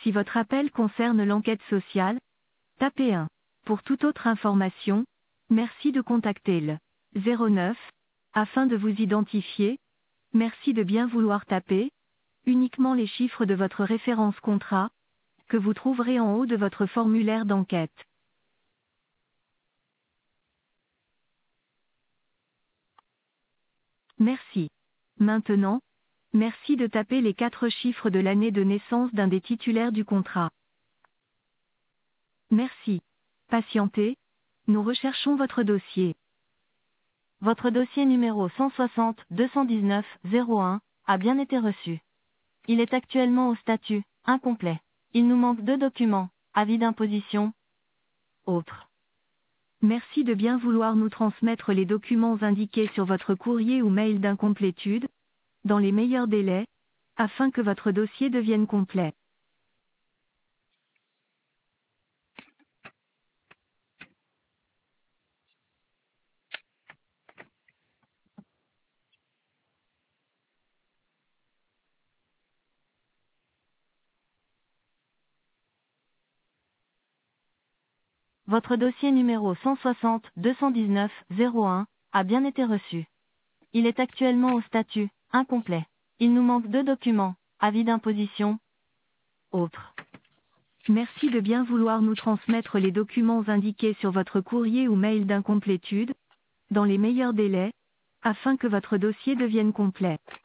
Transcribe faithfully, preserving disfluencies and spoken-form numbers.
Si votre appel concerne l'enquête sociale, tapez un. Pour toute autre information, merci de contacter le zéro neuf. Afin de vous identifier, merci de bien vouloir taper uniquement les chiffres de votre référence contrat, que vous trouverez en haut de votre formulaire d'enquête. Merci. Maintenant, merci de taper les quatre chiffres de l'année de naissance d'un des titulaires du contrat. Merci. Patientez, nous recherchons votre dossier. Votre dossier numéro cent soixante deux cent dix-neuf zéro un a bien été reçu. Il est actuellement au statut incomplet. Il nous manque deux documents, avis d'imposition, autres. Merci de bien vouloir nous transmettre les documents indiqués sur votre courrier ou mail d'incomplétude, dans les meilleurs délais, afin que votre dossier devienne complet. Votre dossier numéro cent soixante deux cent dix-neuf zéro un a bien été reçu. Il est actuellement au statut incomplet. Il nous manque deux documents, avis d'imposition, autres. Merci de bien vouloir nous transmettre les documents indiqués sur votre courrier ou mail d'incomplétude, dans les meilleurs délais, afin que votre dossier devienne complet.